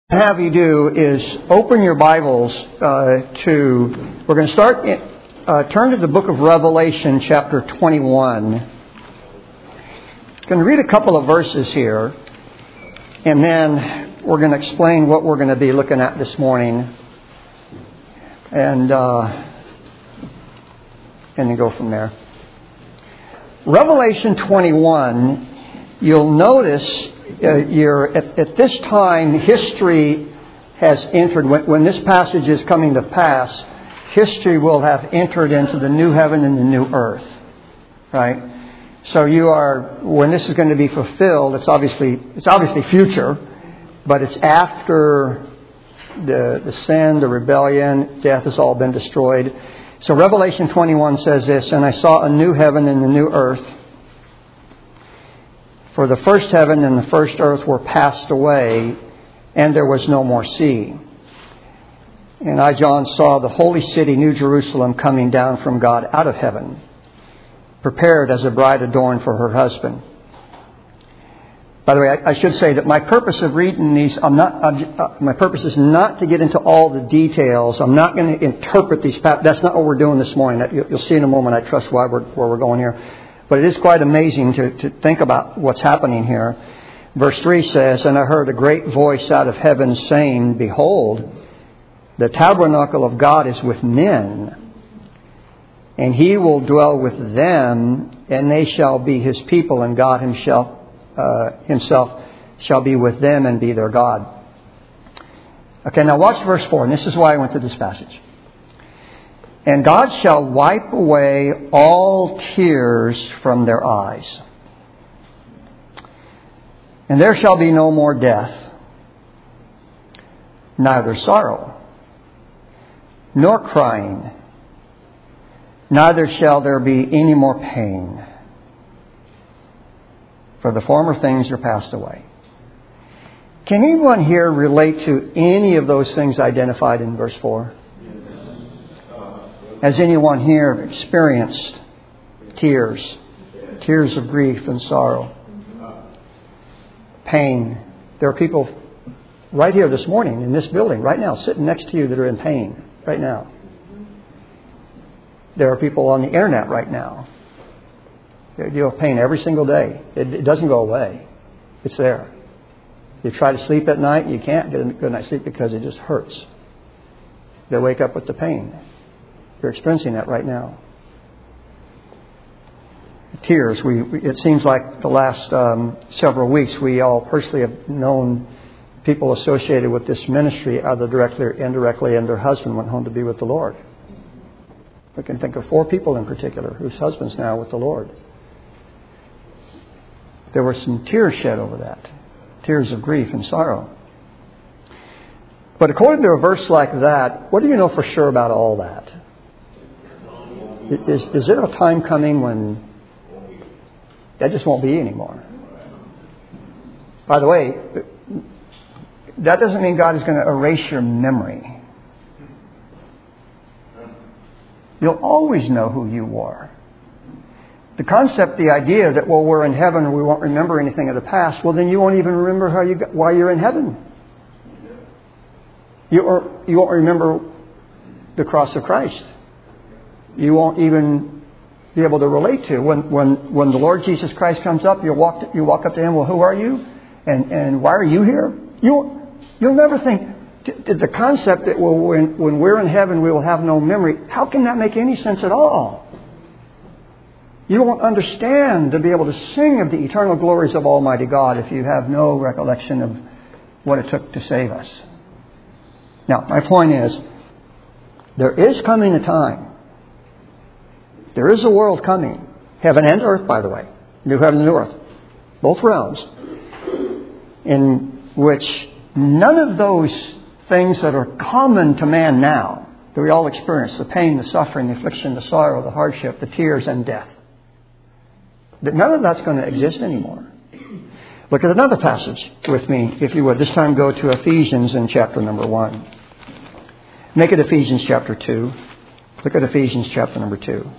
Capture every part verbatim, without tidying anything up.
Have you do is open your Bibles uh, to, we're going to start, in, uh, turn to the book of Revelation chapter twenty-one. I'm going to read a couple of verses here, and then we're going to explain what we're going to be looking at this morning, and, uh, and then go from there. Revelation twenty-one, you'll notice Uh, you're, at, at this time, history has entered. When, when this passage is coming to pass, history will have entered into the new heaven and the new earth. Right? So you are, when this is going to be fulfilled, it's obviously it's obviously future, but it's after the the sin, the rebellion, death has all been destroyed. So Revelation twenty-one says this, "And I saw a new heaven and a new earth. For the first heaven and the first earth were passed away, and there was no more sea. And I, John, saw the holy city, New Jerusalem, coming down from God out of heaven, prepared as a bride adorned for her husband." By the way, I, I should say that my purpose of reading these, I'm not. I'm, uh, my purpose is not to get into all the details. I'm not going to interpret these. That's not what we're doing this morning. You'll see in a moment, I trust, why we're, where we're going here. But it is quite amazing to, to think about what's happening here. Verse three says, "And I heard a great voice out of heaven saying, Behold, the tabernacle of God is with men, and He will dwell with them, and they shall be His people, and God Himself, uh, himself shall be with them and be their God." Okay, now watch verse four, and this is why I went to this passage. "And God shall wipe away all tears from their eyes. And there shall be no more death, neither sorrow, nor crying, neither shall there be any more pain. For the former things are passed away." Can anyone here relate to any of those things identified in verse four? Has anyone here experienced tears, tears of grief and sorrow, pain? There are people right here this morning in this building, right now, sitting next to you that are in pain right now. There are people on the internet right now. They deal with pain every single day. It, it doesn't go away. It's there. You try to sleep at night, you can't get a good night's sleep because it just hurts. They wake up with the pain. You're experiencing that right now. Tears. We, we it seems like the last um, several weeks we all personally have known people associated with this ministry, either directly or indirectly, and their husband went home to be with the Lord. We can think of four people in particular whose husbands now are with the Lord. There were some tears shed over that. Tears of grief and sorrow. But according to a verse like that, what do you know for sure about all that? Is, is there a time coming when that just won't be anymore? By the way, that doesn't mean God is going to erase your memory. You'll always know who you were. The concept, the idea that, well, we're in heaven and we won't remember anything of the past, well, then you won't even remember how you got, why you're in heaven. You, or, you won't remember the cross of Christ. You won't even be able to relate to. When when when the Lord Jesus Christ comes up, you walk you walk up to Him. Well, who are you? And and why are you here? You you'll never think the concept that well when when we're in heaven we will have no memory. How can that make any sense at all? You won't understand to be able to sing of the eternal glories of Almighty God if you have no recollection of what it took to save us. Now, my point is, there is coming a time. There is a world coming. Heaven and earth, by the way. New heaven and new earth. Both realms. In which none of those things that are common to man now, that we all experience, the pain, the suffering, the affliction, the sorrow, the hardship, the tears and death, that none of that's going to exist anymore. Look at another passage with me, if you would. This time go to Ephesians in chapter number one. Make it Ephesians chapter two. Look at Ephesians chapter number two.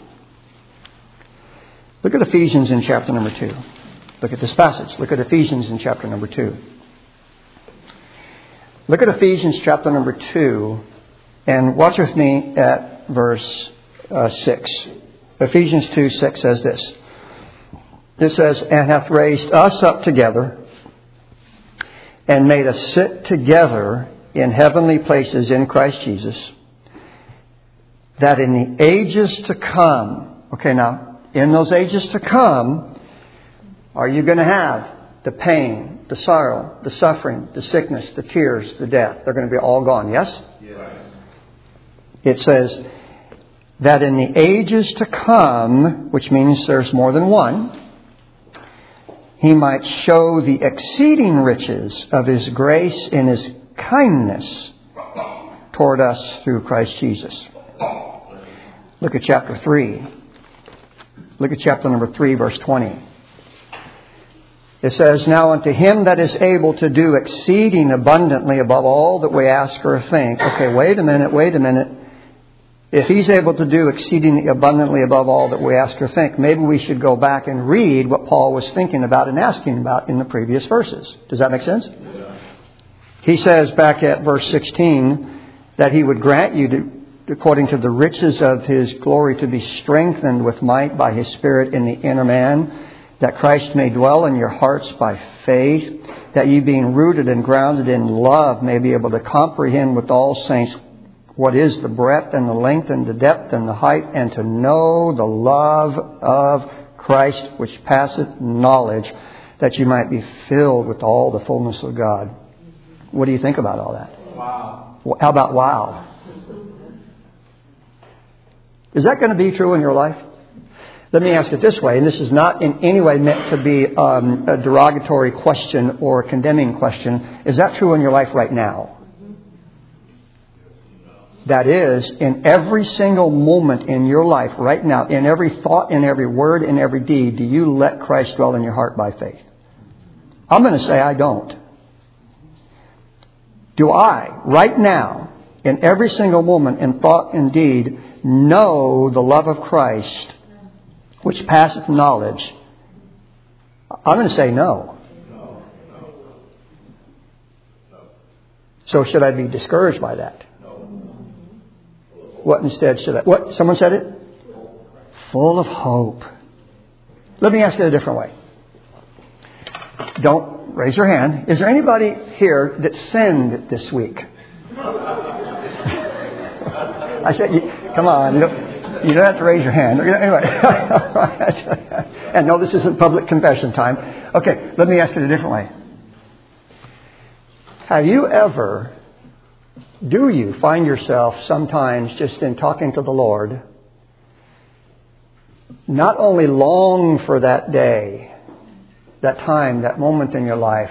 Look at Ephesians in chapter number two. Look at this passage. Look at Ephesians in chapter number two. Look at Ephesians chapter number two, and watch with me at verse uh, six. Ephesians two six says this. It says, "And hath raised us up together, and made us sit together in heavenly places in Christ Jesus, that in the ages to come," okay, now, in those ages to come, are you going to have the pain, the sorrow, the suffering, the sickness, the tears, the death? They're going to be all gone, yes? Yes. It says that in the ages to come, which means there's more than one, He might show the exceeding riches of His grace in His kindness toward us through Christ Jesus. Look at chapter three. Look at chapter number three, verse twenty. It says, "Now unto Him that is able to do exceeding abundantly above all that we ask or think." Okay, wait a minute, wait a minute. If He's able to do exceedingly abundantly above all that we ask or think, maybe we should go back and read what Paul was thinking about and asking about in the previous verses. Does that make sense? Yeah. He says back at verse sixteen that He would grant you to, according to the riches of His glory, to be strengthened with might by His Spirit in the inner man, that Christ may dwell in your hearts by faith, that ye being rooted and grounded in love may be able to comprehend with all saints what is the breadth and the length and the depth and the height, and to know the love of Christ which passeth knowledge, that you might be filled with all the fullness of God. What do you think about all that? Wow. How about wow? Is that going to be true in your life? Let me ask it this way, and this is not in any way meant to be um, a derogatory question or a condemning question. Is that true in your life right now? That is, in every single moment in your life right now, in every thought, in every word, in every deed, do you let Christ dwell in your heart by faith? I'm going to say I don't. Do I, right now, in every single moment in thought and deed, know the love of Christ which passeth knowledge? I'm going to say no. So should I be discouraged by that? What instead should I... What? Someone said it? Full of hope. Let me ask it a different way. Don't raise your hand. Is there anybody here that sinned this week? I said, you, come on. You don't, you don't have to raise your hand. Anyway. And no, this isn't public confession time. Okay, let me ask it a different way. Have you ever... Do you find yourself sometimes just in talking to the Lord, not only long for that day, that time, that moment in your life,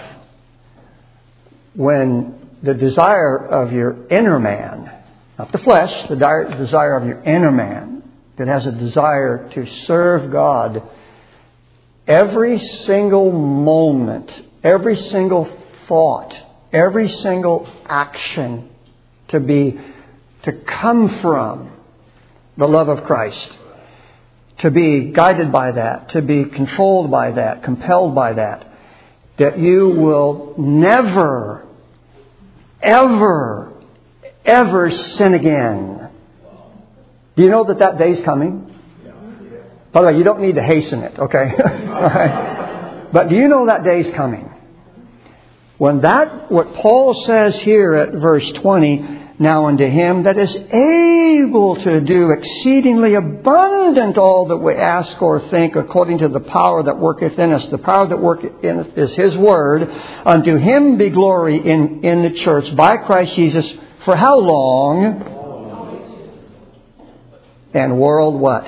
when the desire of your inner man, not the flesh, the desire of your inner man, that has a desire to serve God, every single moment, every single thought, every single action, to be, to come from the love of Christ, to be guided by that, to be controlled by that, compelled by that, that you will never, ever, ever sin again. Do you know that that day's coming? By the way, you don't need to hasten it, okay? All right. But do you know that day's coming? When that, what Paul says here at verse twenty, "Now unto Him that is able to do exceedingly abundant all that we ask or think, according to the power that worketh in us." The power that worketh in us is His Word. "Unto Him be glory in, in the church by Christ Jesus." For how long? And world what?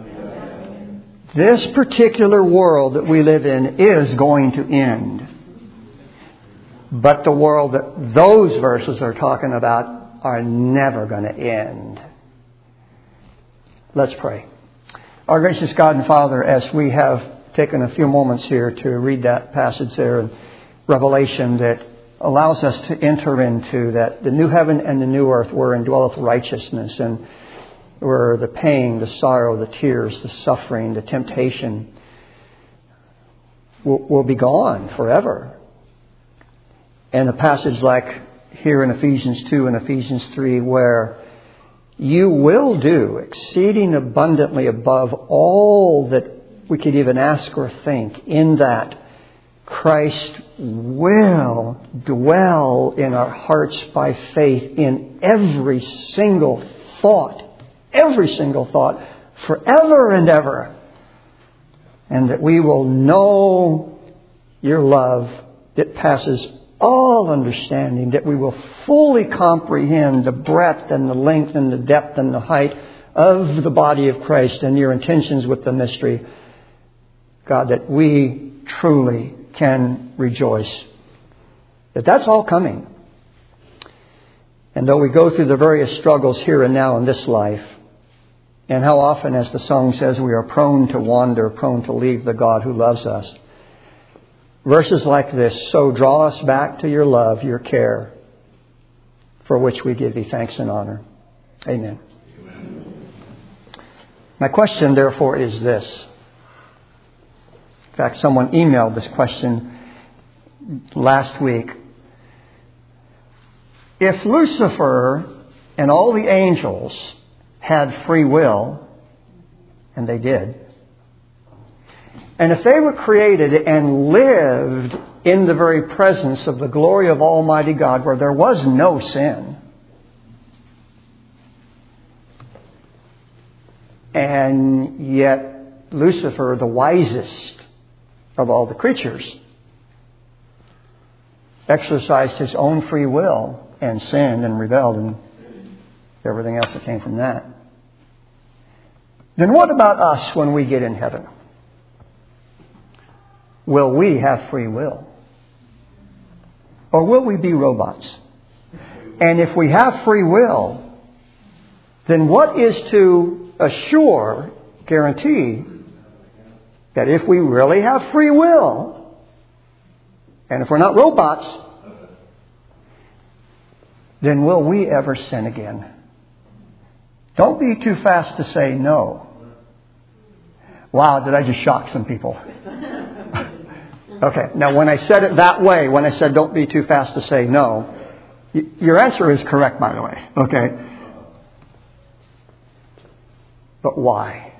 This particular world that we live in is going to end. But the world that those verses are talking about are never going to end. Let's pray. Our gracious God and Father, as we have taken a few moments here to read that passage there in Revelation that allows us to enter into that the new heaven and the new earth wherein dwelleth righteousness, and where the pain, the sorrow, the tears, the suffering, the temptation will, will be gone forever. And a passage like here in Ephesians two and Ephesians three, where you will do exceeding abundantly above all that we could even ask or think, in that Christ will dwell in our hearts by faith in every single thought, every single thought, forever and ever. And that we will know your love that passes all understanding, that we will fully comprehend the breadth and the length and the depth and the height of the body of Christ and your intentions with the mystery. God, that we truly can rejoice. That that's all coming. And though we go through the various struggles here and now in this life, and how often, as the song says, we are prone to wander, prone to leave the God who loves us, verses like this, so draw us back to your love, your care, for which we give thee thanks and honor. Amen. Amen. My question, therefore, is this. In fact, someone emailed this question last week. If Lucifer and all the angels had free will, and they did, and if they were created and lived in the very presence of the glory of Almighty God, where there was no sin, and yet Lucifer, the wisest of all the creatures, exercised his own free will and sinned and rebelled and everything else that came from that, then what about us when we get in heaven? Will we have free will? Or will we be robots? And if we have free will, then what is to assure, guarantee, that if we really have free will, and if we're not robots, then will we ever sin again? Don't be too fast to say no. Wow, did I just shock some people? Okay, now when I said it that way, when I said don't be too fast to say no, y- your answer is correct, by the way. Okay? But why?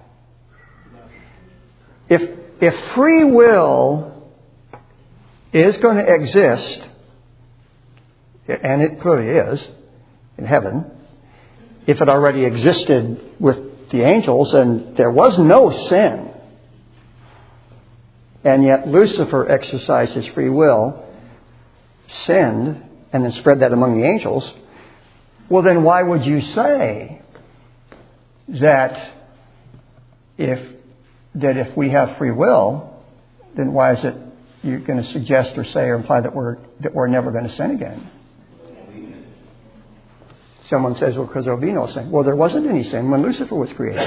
If, if free will is going to exist, and it clearly is in heaven, if it already existed with the angels and there was no sin, and yet Lucifer exercised his free will, sinned, and then spread that among the angels, well then why would you say that if that if we have free will, then why is it you're going to suggest or say or imply that we're that we're never going to sin again? Someone says, well, because there will be no sin. Well, there wasn't any sin when Lucifer was created.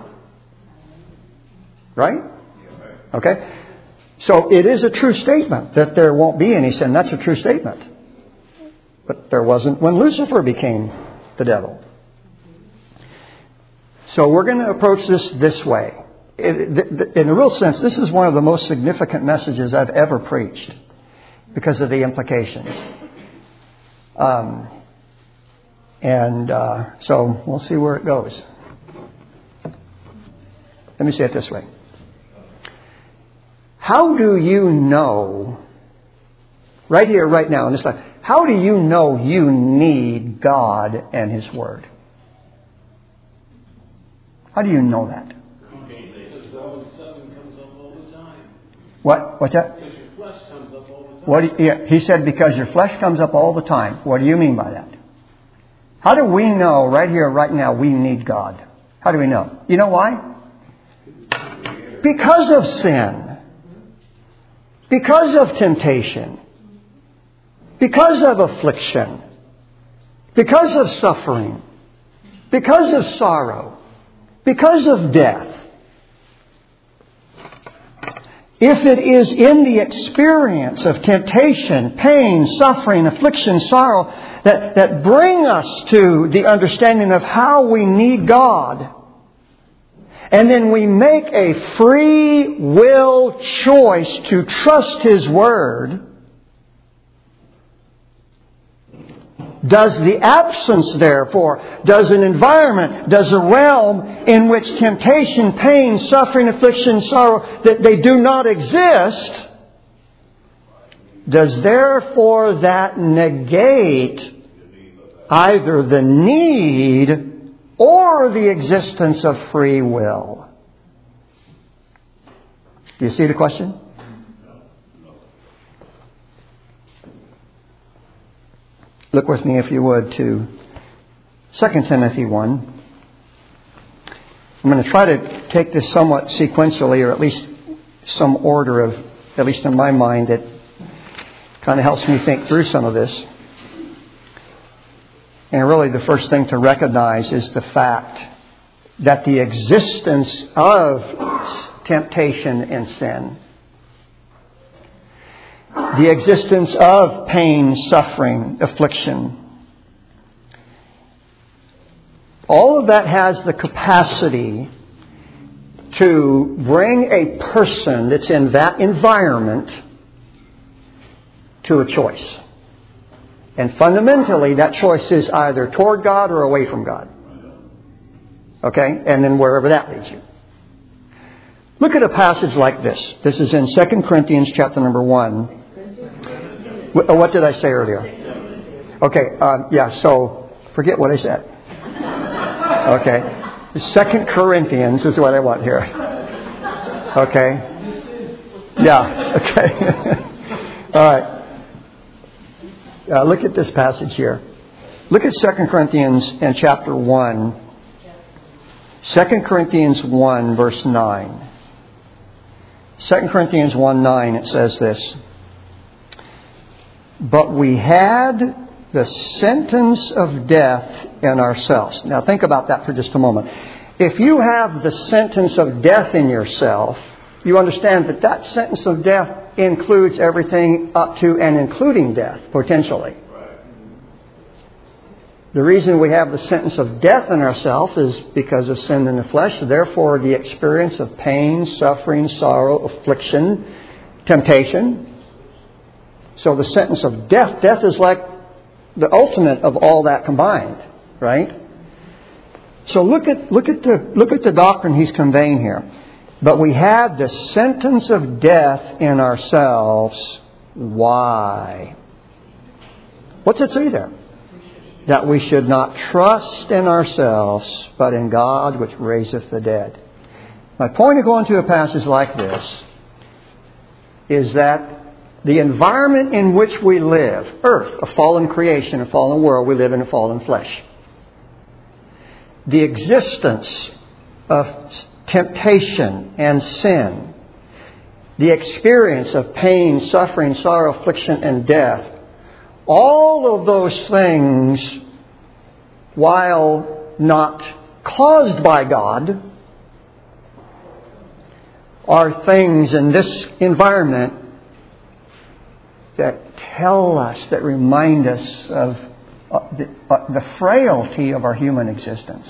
Right? Okay? So it is a true statement that there won't be any sin. That's a true statement. But there wasn't when Lucifer became the devil. So we're going to approach this this way. In a real sense, this is one of the most significant messages I've ever preached because of the implications. Um, and uh, so we'll see where it goes. Let me say it this way. How do you know, right here, right now, in this life, how do you know you need God and His Word? How do you know that? What? What's that? Because your flesh comes up all the time. What do you, yeah, he said because your flesh comes up all the time. What do you mean by that? How do we know right here, right now, we need God? How do we know? You know why? Because of sin. Because of temptation. Because of affliction. Because of suffering. Because of sorrow. Because of death. If it is in the experience of temptation, pain, suffering, affliction, sorrow that, that bring us to the understanding of how we need God, and then we make a free will choice to trust His Word, Does the absence, therefore, does an environment, does a realm in which temptation, pain, suffering, affliction, sorrow, that they do not exist, does therefore that negate either the need or the existence of free will? Do you see the question? Look with me, if you would, to Second Timothy one. I'm going to try to take this somewhat sequentially, or at least some order of, at least in my mind, that kind of helps me think through some of this. And really the first thing to recognize is the fact that the existence of temptation and sin, the existence of pain, suffering, affliction, all of that has the capacity to bring a person that's in that environment to a choice. And fundamentally, that choice is either toward God or away from God. Okay? And then wherever that leads you. Look at a passage like this. This is in Second Corinthians chapter number one. What did I say earlier? Okay, um, yeah, so forget what I said. Okay. Second Corinthians is what I want here. Okay. Yeah, okay. All right. Uh, look at this passage here. Look at Second Corinthians and chapter one. Second Corinthians one, verse nine. Second Corinthians one nine, it says this. But we had the sentence of death in ourselves. Now think about that for just a moment. If you have the sentence of death in yourself, you understand that that sentence of death includes everything up to and including death, potentially. The reason we have the sentence of death in ourselves is because of sin in the flesh. Therefore, the experience of pain, suffering, sorrow, affliction, temptation. So the sentence of death, death is like the ultimate of all that combined, right? So look at look at the look at the doctrine he's conveying here. But we have the sentence of death in ourselves. Why? What's it say there? That we should not trust in ourselves, but in God which raiseth the dead. My point of going to a passage like this is that the environment in which we live, earth, a fallen creation, a fallen world, we live in a fallen flesh. The existence of temptation and sin, the experience of pain, suffering, sorrow, affliction, and death, all of those things, while not caused by God, are things in this environment that tell us, that remind us of the, the frailty of our human existence.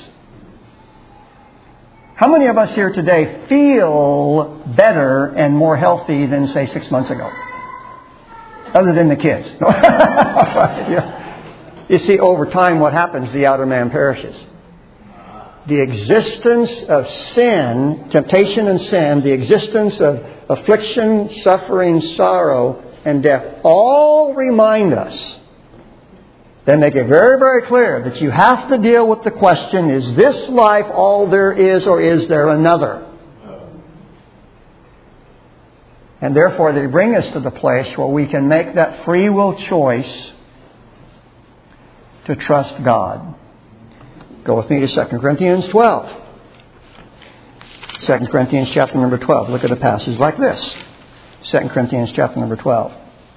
How many of us here today feel better and more healthy than, say, six months ago? Other than the kids. You see, over time, what happens? The outer man perishes. The existence of sin, temptation and sin, the existence of affliction, suffering, sorrow, and death, all remind us. They make it very, very clear that you have to deal with the question, is this life all there is, or is there another? And therefore they bring us to the place where we can make that free will choice to trust God. Go with me to Second Corinthians twelve. Second Corinthians chapter number twelve. Look at a passage like this. Second Corinthians chapter number twelve.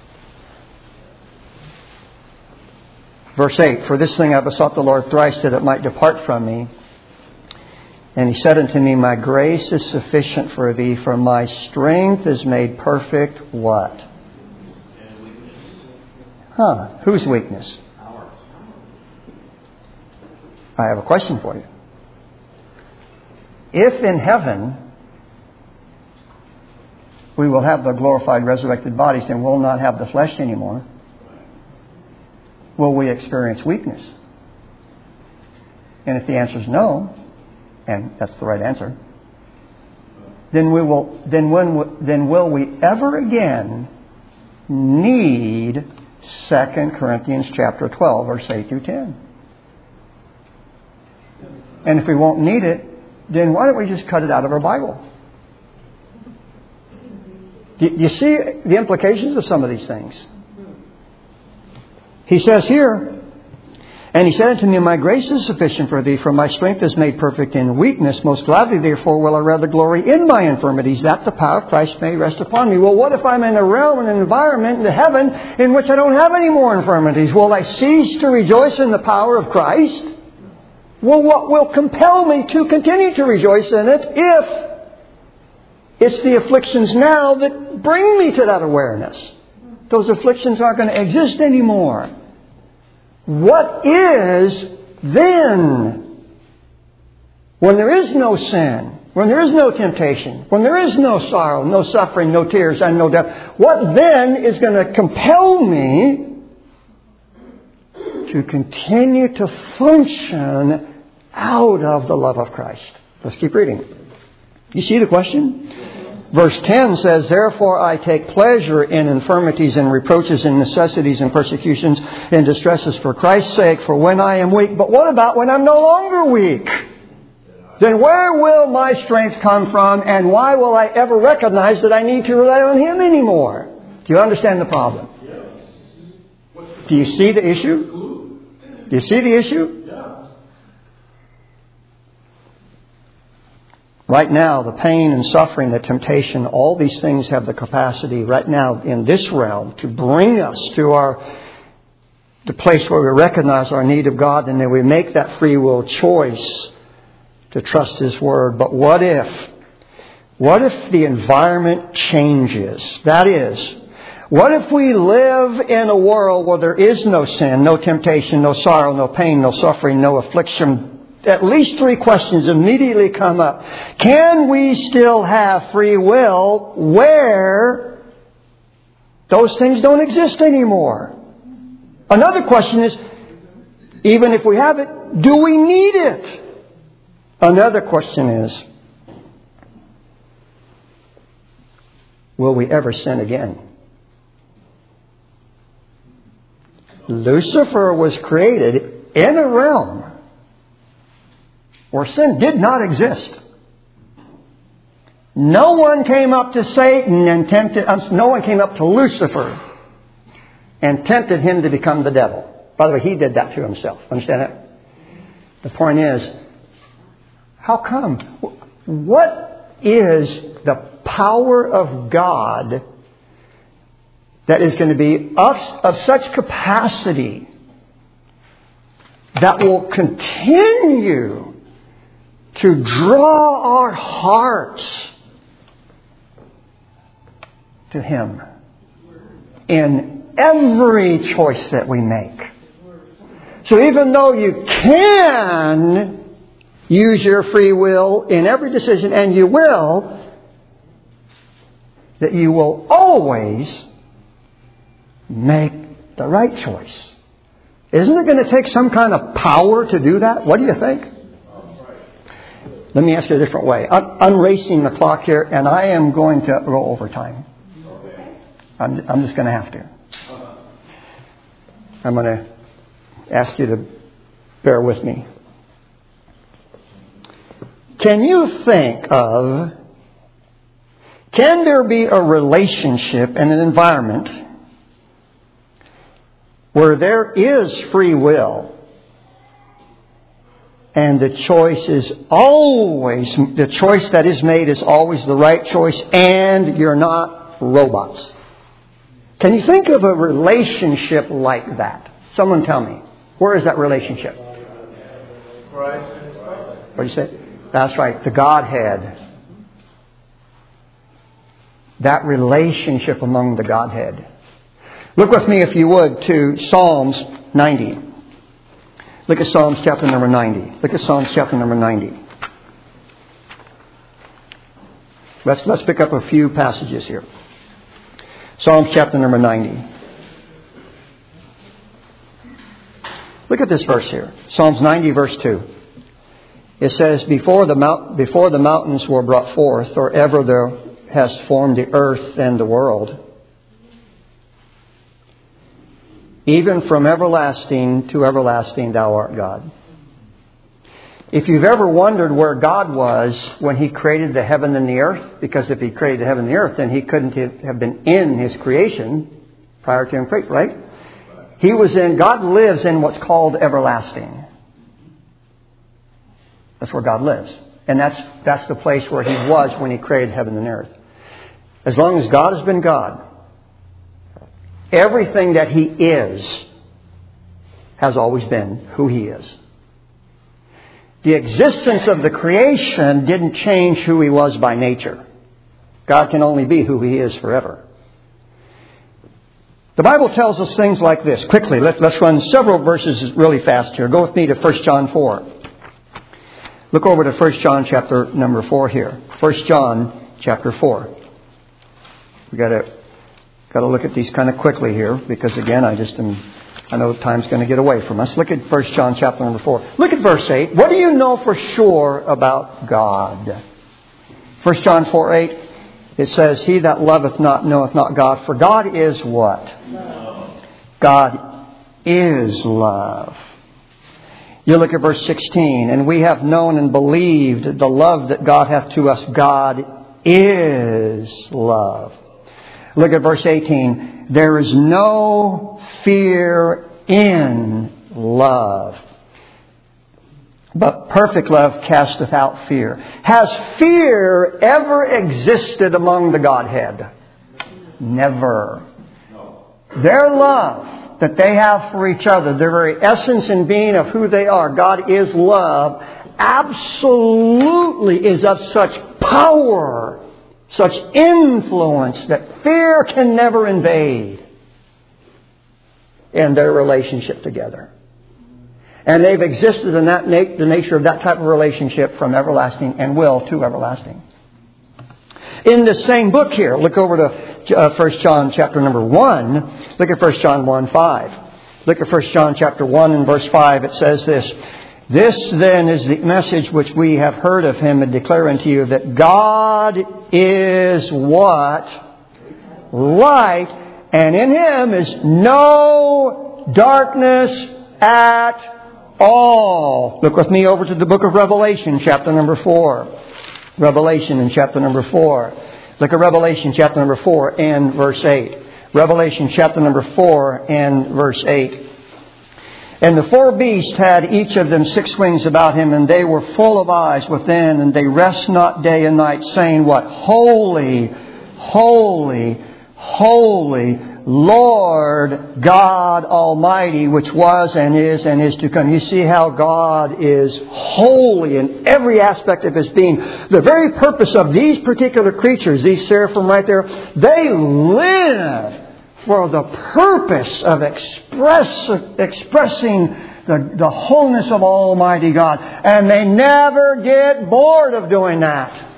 Verse eight, for this thing I besought the Lord thrice that it might depart from me. And He said unto me, my grace is sufficient for thee, for my strength is made perfect. What? Huh. Whose weakness? I have a question for you. If in heaven we will have the glorified resurrected bodies, then we'll not have the flesh anymore. will we experience weakness? And if the answer is no, and that's the right answer, then we will. Then when? Then will we ever again need Second Corinthians chapter twelve, verse eight through ten? And if we won't need it, then why don't we just cut it out of our Bible? Do you see the implications of some of these things? He says here, and he said unto me, my grace is sufficient for thee, for my strength is made perfect in weakness. Most gladly, therefore, will I rather glory in my infirmities, that the power of Christ may rest upon me. Well, what if I'm in a realm, an environment, in the heaven, in which I don't have any more infirmities? Will I cease to rejoice in the power of Christ? Well, what will compel me to continue to rejoice in it if it's the afflictions now that bring me to that awareness? Those afflictions aren't going to exist anymore. What is then? When there is no sin, when there is no temptation, when there is no sorrow, no suffering, no tears, and no death, what then is going to compel me to continue to function out of the love of Christ? Let's keep reading. You see the question? Verse ten says, therefore I take pleasure in infirmities and reproaches and necessities and persecutions and distresses for Christ's sake, for when I am weak. But what about when I'm no longer weak? Then where will my strength come from, and why will I ever recognize that I need to rely on Him anymore? Do you understand the problem? Do you see the issue? Do you see the issue? Right now, the pain and suffering, the temptation, all these things have the capacity right now in this realm to bring us to our the place where we recognize our need of God, and then we make that free will choice to trust His Word. But what if? What if the environment changes? That is, what if we live in a world where there is no sin, no temptation, no sorrow, no pain, no suffering, no affliction? At least three questions immediately come up. Can we still have free will where those things don't exist anymore? Another question is, even if we have it, do we need it? Another question is, will we ever sin again? Lucifer was created in a realm where sin did not exist. No one came up to Satan and tempted, um, no one came up to Lucifer and tempted him to become the devil. By the way, he did that to himself. Understand that? The point is, how come? What is the power of God that is going to be of, of such capacity that will continue to draw our hearts to Him in every choice that we make? So even though you can use your free will in every decision, and you will, that you will always make the right choice. Isn't it going to take some kind of power to do that? What do you think? Let me ask you a different way. I'm, I'm racing the clock here, and I am going to go over time. I'm, I'm just going to have to. I'm going to ask you to bear with me. Can you think of, can there be a relationship and an environment where there is free will, and the choice is always, the choice that is made is always the right choice, and you're not robots? Can you think of a relationship like that? Someone tell me. Where is that relationship? What do you say? That's right, the Godhead. That relationship among the Godhead. Look with me, if you would, to Psalms ninety. Look at Psalms chapter number ninety. Look at Psalms chapter number ninety. Let's, let's pick up a few passages here. Psalms chapter number ninety. Look at this verse here. Psalms ninety, verse two. It says, Before the, mount, before the mountains were brought forth, or ever there has formed the earth and the world, even from everlasting to everlasting thou art God. If you've ever wondered where God was when He created the heaven and the earth, because if He created the heaven and the earth, then He couldn't have been in His creation prior to Him creating, right? He was in, God lives in what's called everlasting. That's where God lives. And that's, that's the place where He was when He created heaven and earth. As long as God has been God, everything that He is has always been who He is. The existence of the creation didn't change who He was by nature. God can only be who He is forever. The Bible tells us things like this. Quickly, let, let's run several verses really fast here. Go with me to First John four. Look over to First John chapter number four here. First John chapter four. We've got to, got to look at these kind of quickly here because, again, I just am... I know time's going to get away from us. Look at First John chapter number four. Look at verse eight. What do you know for sure about God? First John four eight. It says, He that loveth not knoweth not God. For God is what? Love. God is love. You look at verse sixteen. And we have known and believed the love that God hath to us. God is love. Look at verse eighteen. There is no fear in love, but perfect love casteth out fear. Has fear ever existed among the Godhead? Never. Their love that they have for each other, their very essence and being of who they are, God is love, absolutely is of such power, such influence that fear can never invade in their relationship together. And they've existed in that na- the nature of that type of relationship from everlasting and will to everlasting. In this same book here, look over to uh, First John chapter number one. Look at First John one five. Look at First John chapter one and verse five. It says this. This then is the message which we have heard of Him and declare unto you, that God is what? Light, and in Him is no darkness at all. Look with me over to the book of Revelation, chapter number four. Revelation in chapter number four. Look at Revelation chapter number four and verse eight. Revelation chapter number four and verse eight. And the four beasts had each of them six wings about him, and they were full of eyes within, and they rest not day and night, saying what? Holy, holy, holy, Lord God Almighty, which was and is and is to come. You see how God is holy in every aspect of His being. The very purpose of these particular creatures, these seraphim right there, they live for the purpose of express, expressing the, the wholeness of Almighty God. And they never get bored of doing that.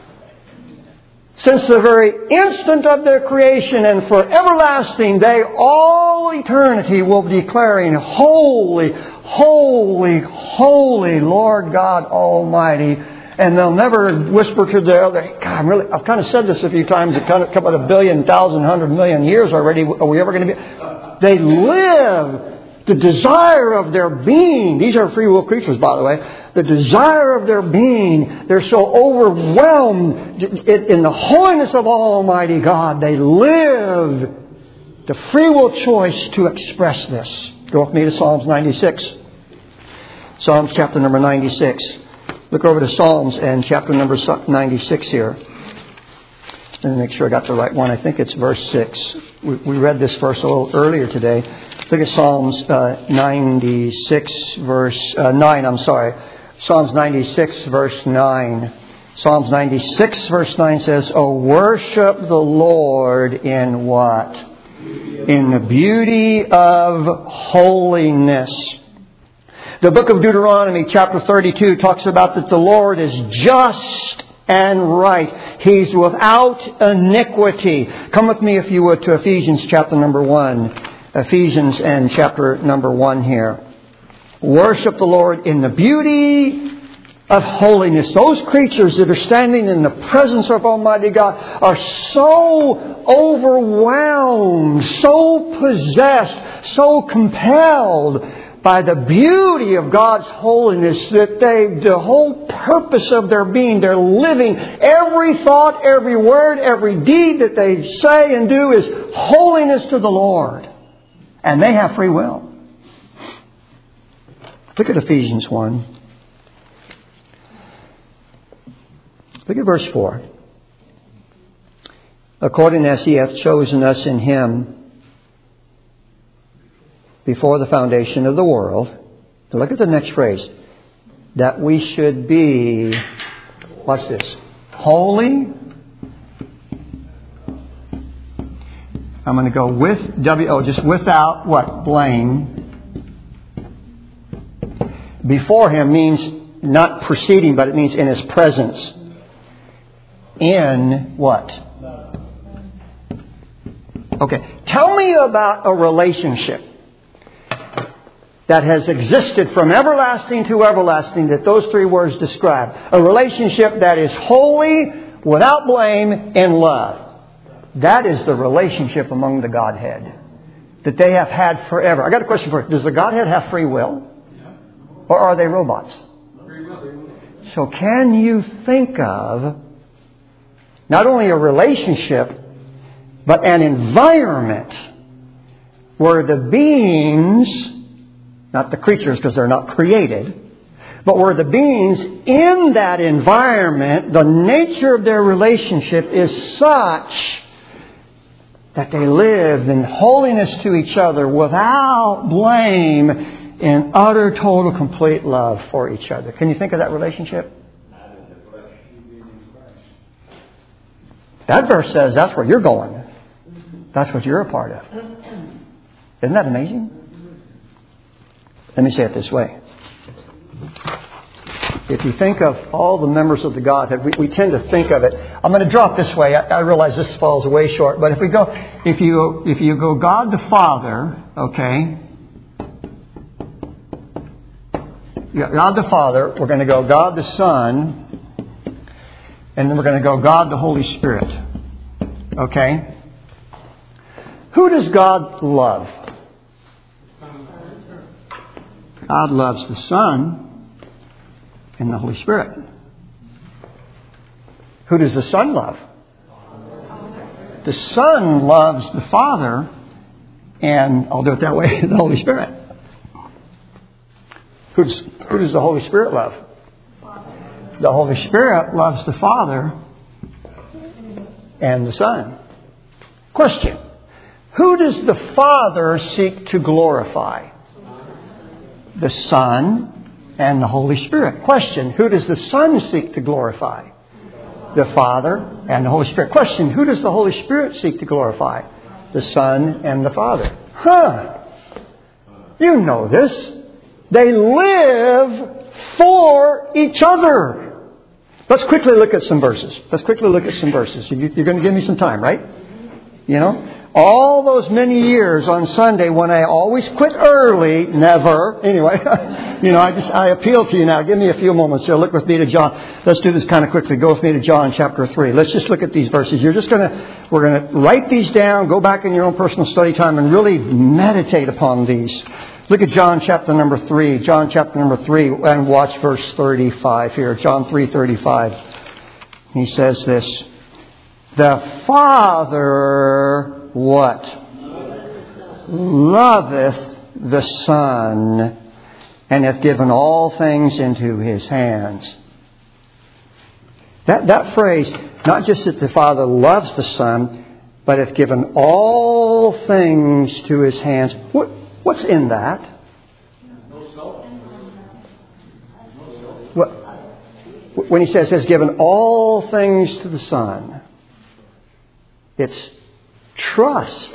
Since the very instant of their creation and for everlasting, they all eternity will be declaring, Holy, holy, holy Lord God Almighty. And they'll never whisper to the other, God, I'm really, I've kind of said this a few times, it's kind of come about a billion, thousand, hundred million years already. Are we ever going to be? They live the desire of their being. These are free will creatures, by the way. The desire of their being. They're so overwhelmed in the holiness of Almighty God. They live the free will choice to express this. Go with me to Psalms ninety-six. Psalms chapter number ninety-six. Look over to Psalms and chapter number ninety-six here. Let me make sure I got the right one. I think it's verse six. We, we read this verse a little earlier today. Look at Psalms uh, ninety-six, verse uh, nine. I'm sorry. Psalms ninety-six, verse nine. Psalms ninety-six, verse nine says, "O worship the Lord in what? In the beauty of holiness." The book of Deuteronomy, chapter thirty-two, talks about that the Lord is just and right. He's without iniquity. Come with me, if you would, to Ephesians chapter number one. Ephesians and chapter number one here. worship the Lord in the beauty of holiness. Those creatures that are standing in the presence of Almighty God are so overwhelmed, so possessed, so compelled by the beauty of God's holiness that they, the whole purpose of their being, their living, every thought, every word, every deed that they say and do is holiness to the Lord. And they have free will. Look at Ephesians one. Look at verse four. According as He hath chosen us in Him before the foundation of the world. Now look at the next phrase. That we should be, watch this, holy. I'm going to go with W O, just without what? Blame. Before Him means not preceding, but it means in His presence. In what? Okay. Tell me about a relationship that has existed from everlasting to everlasting that those three words describe. A relationship that is holy, without blame, in love. That is the relationship among the Godhead that they have had forever. I got a question for you. Does the Godhead have free will? Or are they robots? So can you think of not only a relationship, but an environment where the beings, not the creatures because they're not created, but where the beings in that environment, the nature of their relationship is such that they live in holiness to each other without blame, in utter, total, complete love for each other. Can you think of that relationship? That verse says that's where you're going. That's what you're a part of. Isn't that amazing? Let me say it this way. If you think of all the members of the Godhead, we, we tend to think of it. I'm going to drop this way. I, I realize this falls way short. But if we go, if you if you go God the Father, okay, God the Father, we're going to go God the Son, and then we're going to go God the Holy Spirit. Okay? Who does God love? God loves the Son and the Holy Spirit. Who does the Son love? The Son loves the Father and, I'll do it that way, the Holy Spirit. Who does, who does the Holy Spirit love? The Holy Spirit loves the Father and the Son. Question. Who does the Father seek to glorify? The Son and the Holy Spirit. Question. Who does the Son seek to glorify? The Father and the Holy Spirit. Question. Who does the Holy Spirit seek to glorify? The Son and the Father. Huh. You know this. They live for each other. Let's quickly look at some verses. Let's quickly look at some verses. You're going to give me some time, right? You know? All those many years on Sunday when I always quit early, never. Anyway, you know, I just, I appeal to you now. Give me a few moments here. Look with me to John. Let's do this kind of quickly. Go with me to John chapter three. Let's just look at these verses. You're just going to, we're going to write these down, go back in your own personal study time and really meditate upon these. Look at John chapter number three. John chapter number three and watch verse thirty-five here. John three thirty-five. He says this. The Father, what? Loveth the Son, and hath given all things into His hands. That, that phrase, not just that the Father loves the Son, but hath given all things to His hands. What? What's in that? What, when he says has given all things to the Son, it's trust.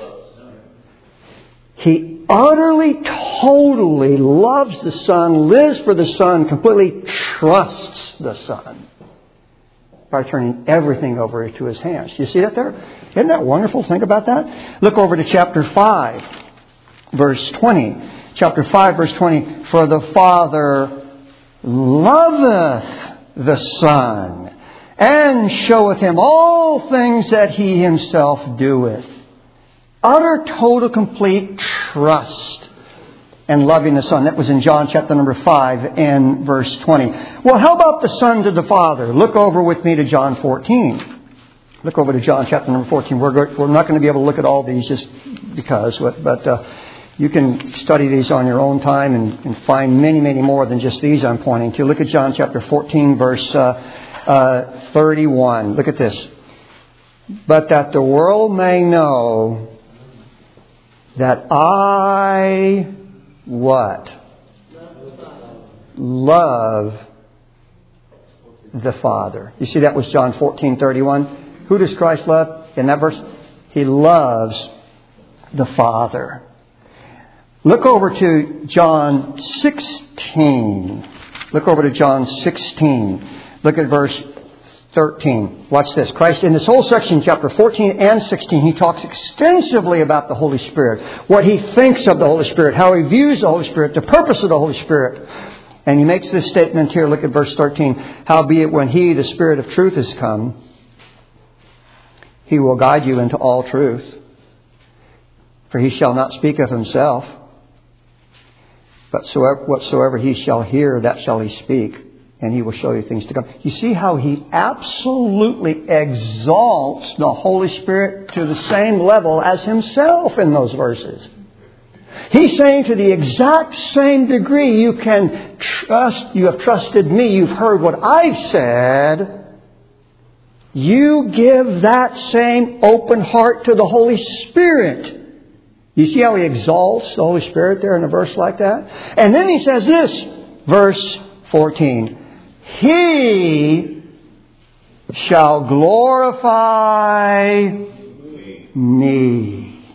He utterly, totally loves the Son, lives for the Son, completely trusts the Son by turning everything over to His hands. You see that there? Isn't that wonderful? Think about that. Look over to chapter five. verse twenty. Chapter five, verse twenty. For the Father loveth the Son, and showeth him all things that he himself doeth. Utter, total, complete trust and loving the Son. That was in John chapter number five and verse twenty. Well, how about the Son to the Father? Look over with me to John fourteen. Look over to John chapter number fourteen. We're, we're not going to be able to look at all these just because, but, but uh, you can study these on your own time and, and find many, many more than just these I'm pointing to. Look at John chapter fourteen, verse uh, uh, thirty-one. Look at this. But that the world may know that I, what? Love the Father. You see, that was John fourteen, thirty-one. Who does Christ love in that verse? He loves the Father. Look over to John sixteen. Look over to John sixteen. Look at verse thirteen. Watch this. Christ, in this whole section, chapter fourteen and sixteen, He talks extensively about the Holy Spirit. What He thinks of the Holy Spirit. How He views the Holy Spirit. The purpose of the Holy Spirit. And He makes this statement here. Look at verse thirteen. Howbeit when He, the Spirit of truth, is come, He will guide you into all truth. For He shall not speak of Himself, but whatsoever He shall hear, that shall He speak, and He will show you things to come. You see how He absolutely exalts the Holy Spirit to the same level as Himself in those verses. He's saying to the exact same degree you can trust, you have trusted me, you've heard what I've said, you give that same open heart to the Holy Spirit. You see how He exalts the Holy Spirit there in a verse like that? And then He says this, verse fourteen. He shall glorify me.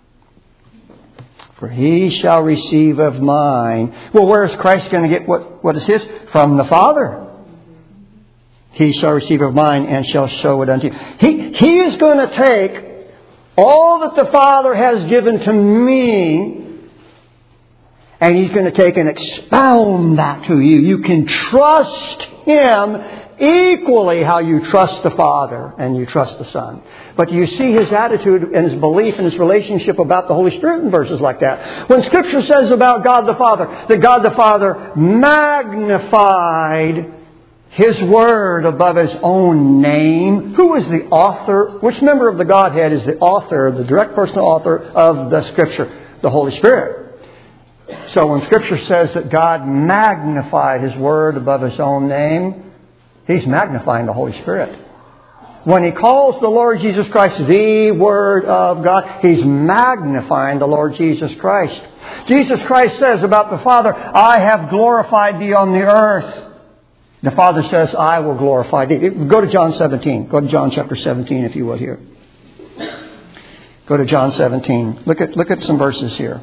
For He shall receive of mine. Well, where is Christ going to get what, what is His? From the Father. He shall receive of mine and shall show it unto you. He, he is going to take all that the Father has given to me, and He's going to take and expound that to you. You can trust Him equally how you trust the Father and you trust the Son. But you see His attitude and His belief and His relationship about the Holy Spirit in verses like that. When Scripture says about God the Father, that God the Father magnified His Word above His own name. Who is the author? Which member of the Godhead is the author, the direct personal author of the Scripture? The Holy Spirit. So when Scripture says that God magnified His Word above His own name, He's magnifying the Holy Spirit. When He calls the Lord Jesus Christ the Word of God, He's magnifying the Lord Jesus Christ. Jesus Christ says about the Father, I have glorified Thee on the earth. The Father says, I will glorify Thee. Go to John seventeen. Go to John chapter seventeen, if you would, here. Go to John seventeen. Look at, look at some verses here.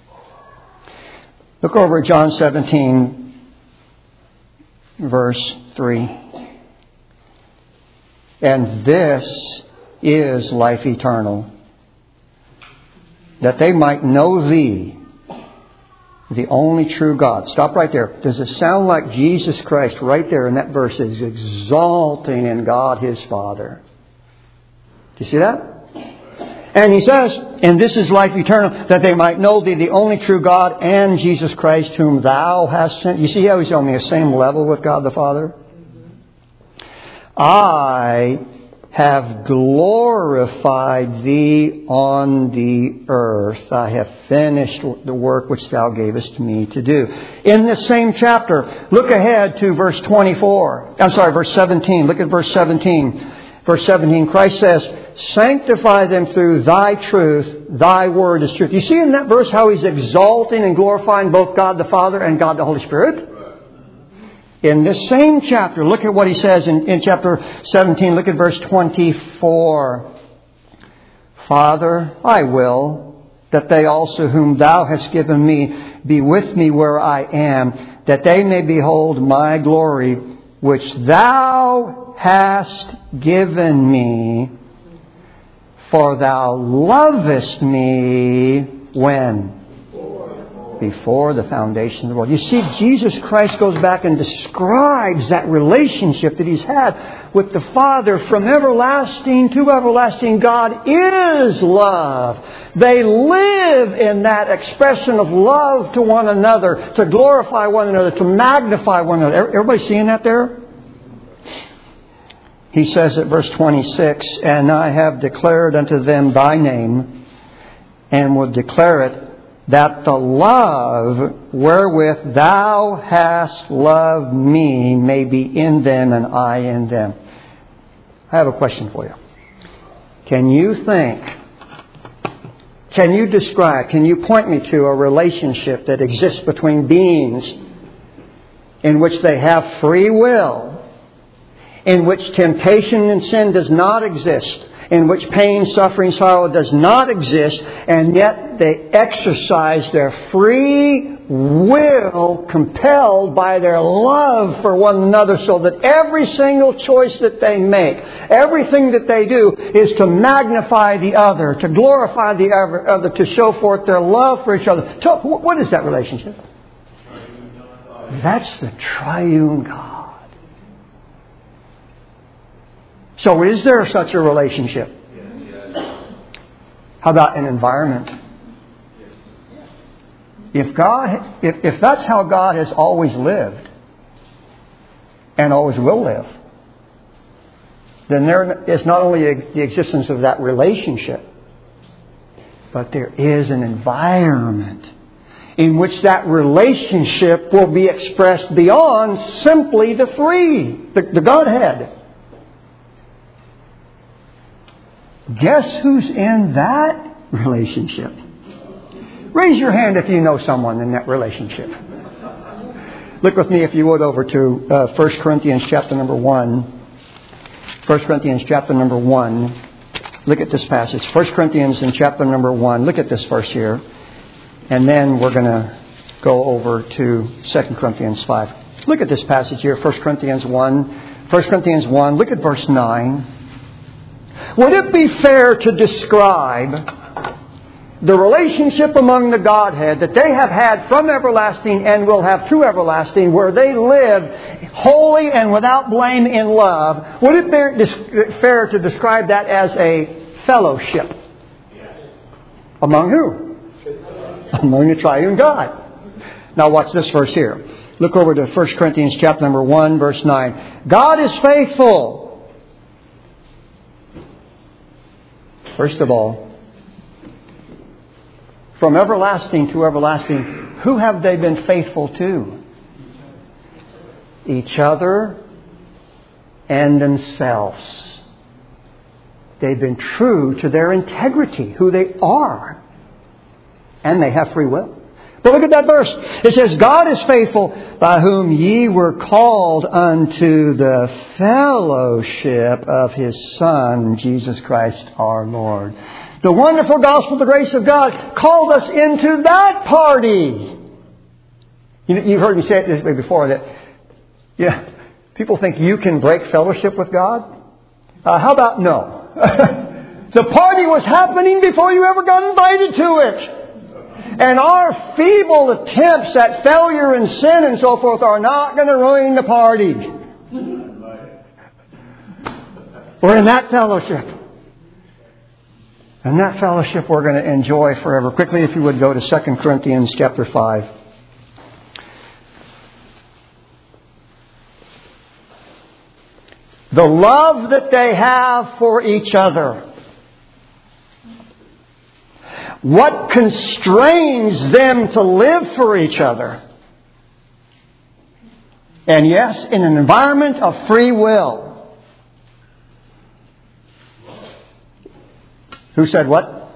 Look over at John seventeen, verse three. And this is life eternal, that they might know Thee, the only true God. Stop right there. Does it sound like Jesus Christ right there in that verse is exalting in God His Father? Do you see that? And He says, and this is life eternal, that they might know Thee, the only true God, and Jesus Christ, whom Thou hast sent. You see how He's on the same level with God the Father? I have glorified Thee on the earth. I have finished the work which Thou gavest me to do. In this same chapter, look ahead to verse twenty-four. I'm sorry, verse seventeen. Look at verse seventeen. Verse seventeen, Christ says, sanctify them through Thy truth. Thy word is truth. You see in that verse how He's exalting and glorifying both God the Father and God the Holy Spirit? In this same chapter, look at what He says in, in chapter seventeen. Look at verse twenty-four. Father, I will that they also whom Thou hast given me be with me where I am, that they may behold my glory, which Thou hast given me. For Thou lovest me when? before the foundation of the world. You see, Jesus Christ goes back and describes that relationship that He's had with the Father from everlasting to everlasting. God is love. They live in that expression of love to one another, to glorify one another, to magnify one another. Everybody seeing that there? He says at verse twenty-six, "And I have declared unto them thy name, and will declare it, that the love wherewith thou hast loved me may be in them and I in them." I have a question for you. Can you think, can you describe, can you point me to a relationship that exists between beings in which they have free will, in which temptation and sin does not exist, in which pain, suffering, sorrow does not exist, and yet they exercise their free will compelled by their love for one another, so that every single choice that they make, everything that they do is to magnify the other, to glorify the other, to show forth their love for each other. So what is that relationship? That's the triune God. So is there such a relationship? How about an environment? If God, if, if that's how God has always lived and always will live, then there is not only the existence of that relationship, but there is an environment in which that relationship will be expressed beyond simply the three, the, the Godhead. Guess who's in that relationship? Raise your hand if you know someone in that relationship. Look with me, if you would, over to uh, First Corinthians chapter number one. First Corinthians chapter number one. Look at this passage. First Corinthians in chapter number one. Look at this verse here. And then we're going to go over to Second Corinthians five. Look at this passage here. First Corinthians one. First Corinthians one. Look at verse nine. Would it be fair to describe the relationship among the Godhead that they have had from everlasting and will have to everlasting, where they live holy and without blame in love? Would it be fair to describe that as a fellowship? Among who? Among the triune God. Now watch this verse here. Look over to First Corinthians chapter number one, verse nine. God is faithful. First of all, from everlasting to everlasting, who have they been faithful to? Each other and themselves. They've been true to their integrity, who they are. And they have free will. But look at that verse. It says, God is faithful, by whom ye were called unto the fellowship of His Son, Jesus Christ our Lord. The wonderful gospel, the grace of God, called us into that party. You know, you've heard me say it this way before, that yeah, people think you can break fellowship with God. Uh, how about no? The party was happening before you ever got invited to it. And our feeble attempts at failure and sin and so forth are not going to ruin the party. We're in that fellowship. And that fellowship we're going to enjoy forever. Quickly, if you would, go to Second Corinthians chapter five. The love that they have for each other. What constrains them to live for each other? And yes, in an environment of free will. Who said what?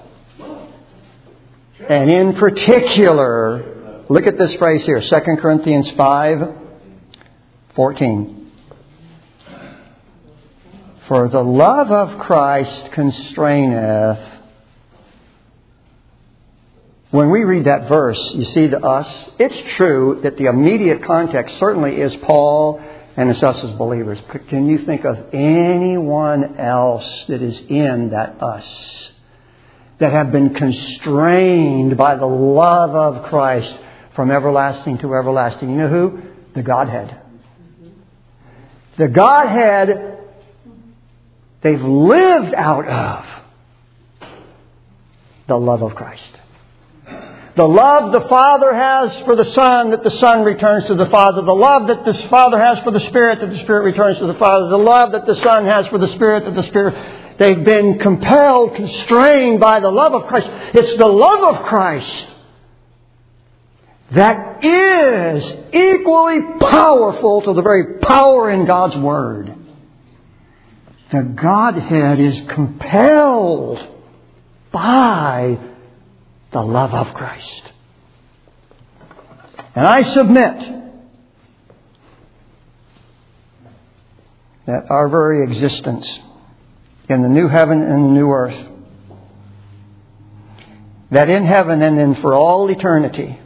And in particular, look at this phrase here, Second Corinthians five fourteen. For the love of Christ constraineth. When we read that verse, you see, to us, it's true that the immediate context certainly is Paul and it's us as believers. But can you think of anyone else that is in that us, that have been constrained by the love of Christ? from everlasting to everlasting. You know who? The Godhead. The Godhead they've lived out of the love of Christ. The love the Father has for the Son, that the Son returns to the Father. The love that the Father has for the Spirit, that the Spirit returns to the Father. The love that the Son has for the Spirit, that the Spirit... They've been compelled, constrained by the love of Christ. It's the love of Christ that is equally powerful to the very power in God's Word. The Godhead is compelled by the love of Christ. And I submit that our very existence in the new heaven and the new earth, that in heaven and then for all eternity,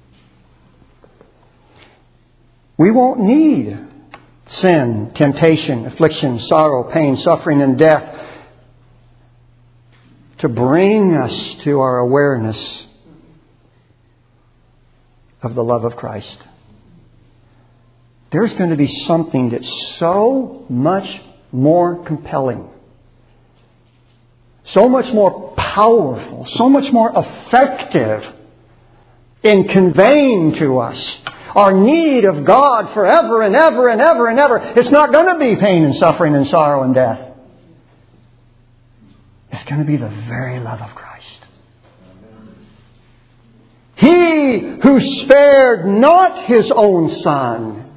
we won't need sin, temptation, affliction, sorrow, pain, suffering, and death to bring us to our awareness of the love of Christ. There's going to be something that's so much more compelling, so much more powerful, so much more effective in conveying to us our need of God forever and ever and ever and ever. It's not going to be pain and suffering and sorrow and death. It's going to be the very love of Christ. He who spared not His own Son,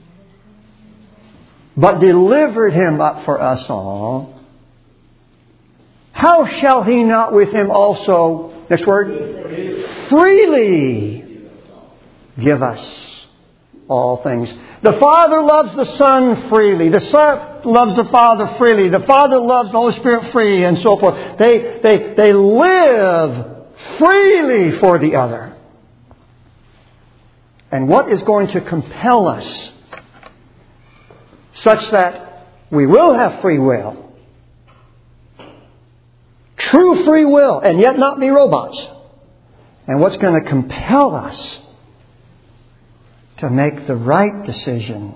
but delivered Him up for us all, how shall He not with Him also, next word, freely give us all things? The Father loves the Son freely. The Son loves the Father freely. The Father loves the Holy Spirit freely, and so forth. They, they, they live freely for the other. And what is going to compel us such that we will have free will, true free will, and yet not be robots? And what's going to compel us to make the right decision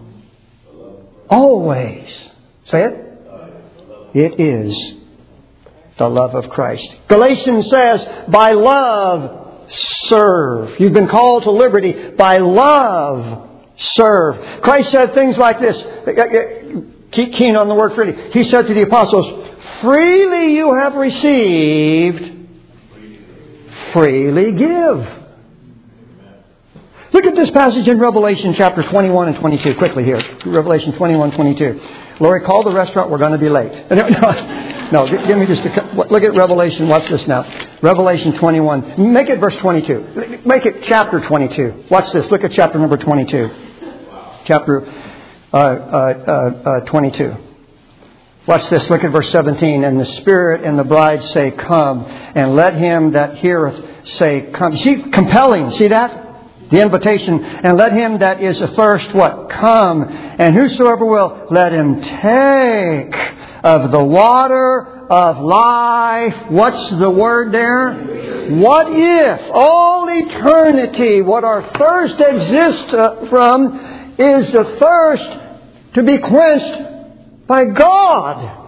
always? Say it. It is the love of Christ. Galatians says, by love serve. You've been called to liberty. By love serve. Christ said things like this. Keep keen on the word freely. He said to the apostles, freely you have received, freely give. Look at this passage in Revelation chapter twenty-one and twenty-two. Quickly here. Revelation twenty-one, twenty-two. Lori, call the restaurant. We're going to be late. No, no, no give me just a... Look at Revelation. Watch this now. Revelation twenty-one. Make it verse twenty-two. Make it chapter twenty-two. Watch this. Look at chapter number twenty-two. Chapter uh, uh, uh, uh, twenty-two. Watch this. Look at verse seventeen. And the Spirit and the bride say, come. And let him that heareth say, come. See, compelling. See that? The invitation. And let him that is athirst, what? Come. And whosoever will, let him take of the water of life. What's the word there? What if all eternity, what our thirst exists from, is the thirst to be quenched by God?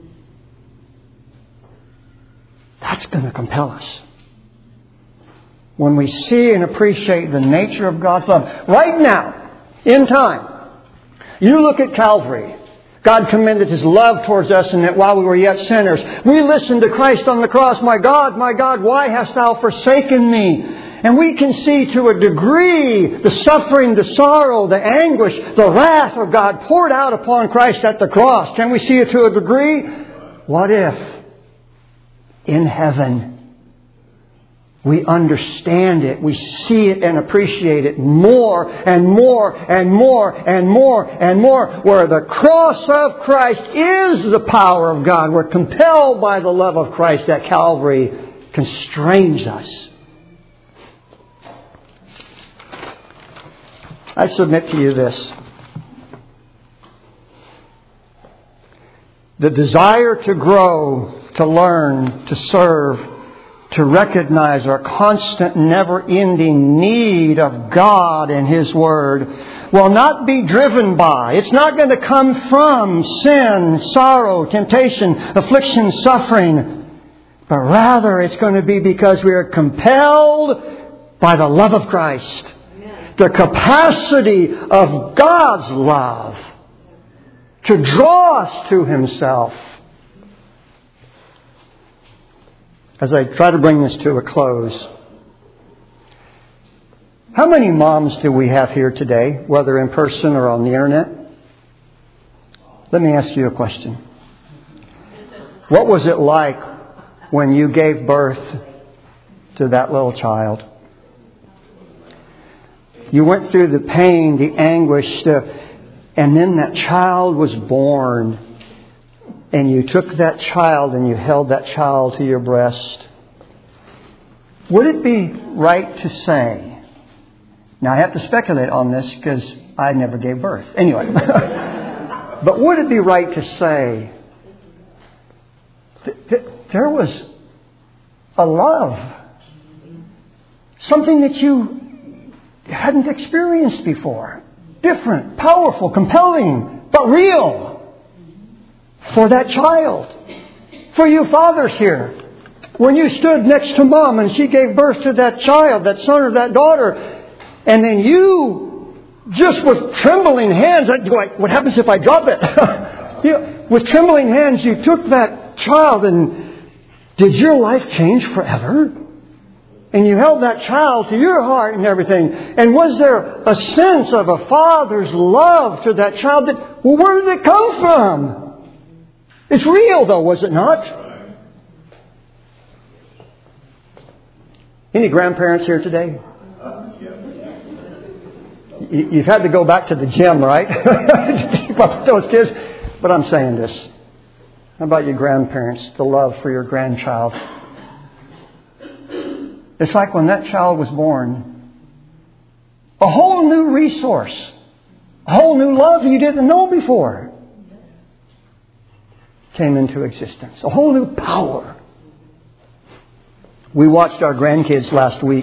That's going to compel us. When we see and appreciate the nature of God's love. Right now, in time, you look at Calvary. God commended His love towards us, and that while we were yet sinners, we listened to Christ on the cross. My God, my God, why hast Thou forsaken me? And we can see to a degree the suffering, the sorrow, the anguish, the wrath of God poured out upon Christ at the cross. Can we see it to a degree? What if in heaven we understand it, we see it and appreciate it more and more and more and more and more, where the cross of Christ is the power of God. We're compelled by the love of Christ at Calvary constrains us. I submit to you this. The desire to grow, to learn, to serve, to recognize our constant, never-ending need of God and His Word will not be driven by, it's not going to come from sin, sorrow, temptation, affliction, suffering, but rather it's going to be because we are compelled by the love of Christ. Amen. The capacity of God's love to draw us to Himself. As I try to bring this to a close, how many moms do we have here today, whether in person or on the internet? Let me ask you a question. What was it like when you gave birth to that little child? You went through the pain, the anguish, the, and then that child was born. And you took that child and you held that child to your breast. Would it be right to say, now I have to speculate on this because I never gave birth. Anyway. But would it be right to say that, that there was a love, something that you hadn't experienced before, different, powerful, compelling, but real, for that child? For you fathers here, when you stood next to Mom and she gave birth to that child, that son or that daughter, and then you just with trembling hands, what happens if I drop it? You know, with trembling hands you took that child, and did your life change forever? And you held that child to your heart and everything. And was there a sense of a father's love to that child? That, well, where did it come from? It's real, though, was it not? Any grandparents here today? You've had to go back to the gym, right? to keep up with those kids. But I'm saying this. How about you grandparents? The love for your grandchild. It's like when that child was born. A whole new resource. A whole new love you didn't know before came into existence. A whole new power. We watched our grandkids last week.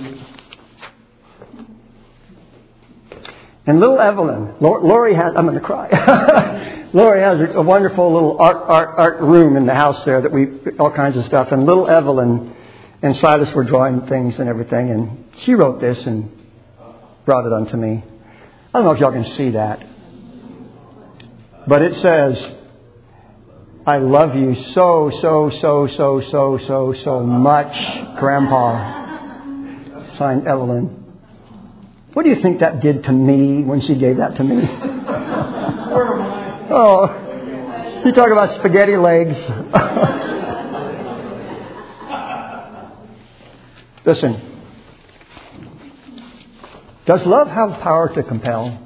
And little Evelyn, Lori has, I'm going to cry. Lori has a wonderful little art, art, art room in the house there that we, all kinds of stuff. And little Evelyn and Silas were drawing things and everything. And she wrote this and brought it unto me. I don't know if y'all can see that. But it says, I love you so, so, so, so, so, so, so much, Grandpa. Signed, Evelyn. What do you think that did to me when she gave that to me? Oh, you talk about spaghetti legs. Listen. Does love have power to compel?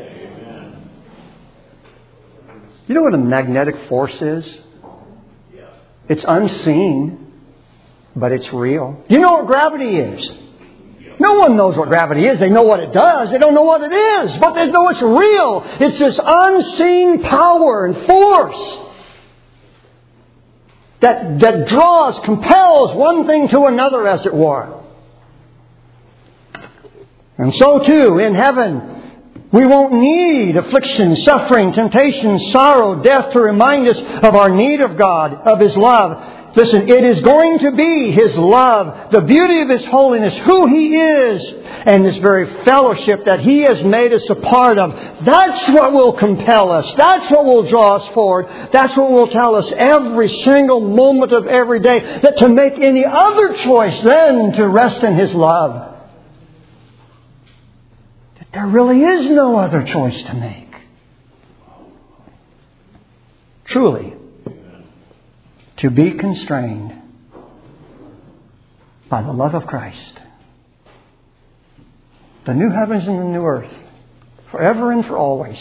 You know what a magnetic force is? It's unseen, but it's real. Do you know what gravity is? No one knows what gravity is. They know what it does. They don't know what it is, but they know it's real. It's this unseen power and force that, that draws, compels one thing to another, as it were. And so too, in heaven, we won't need affliction, suffering, temptation, sorrow, death to remind us of our need of God, of His love. Listen, it is going to be His love, the beauty of His holiness, who He is, and this very fellowship that He has made us a part of. That's what will compel us. That's what will draw us forward. That's what will tell us every single moment of every day that to make any other choice than to rest in His love. There really is no other choice to make. Truly, to be constrained by the love of Christ. The new heavens and the new earth, forever and for always.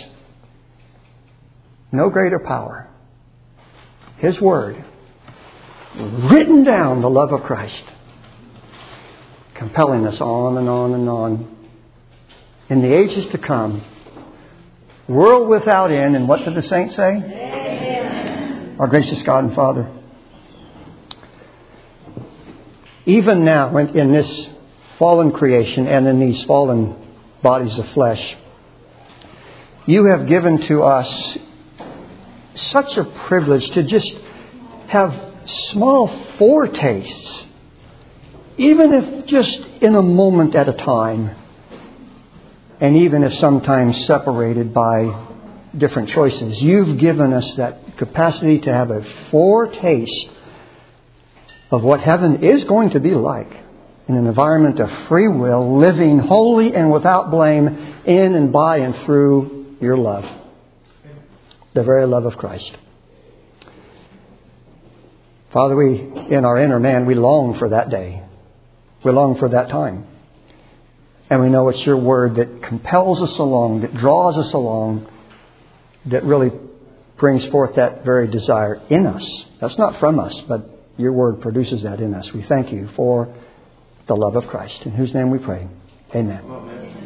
No greater power. His Word, written down the love of Christ, compelling us on and on and on. In the ages to come, world without end. And what did the saints say? Amen. Our gracious God and Father, even now in, in this fallen creation and in these fallen bodies of flesh, You have given to us such a privilege to just have small foretastes, even if just in a moment at a time, and even if sometimes separated by different choices. You've given us that capacity to have a foretaste of what heaven is going to be like in an environment of free will, living holy and without blame in and by and through your love, the very love of Christ. Father, we, in our inner man, we long for that day. We long for that time. And we know it's your word that compels us along, that draws us along, that really brings forth that very desire in us. That's not from us, but your word produces that in us. We thank you for the love of Christ, in whose name we pray. Amen. Amen.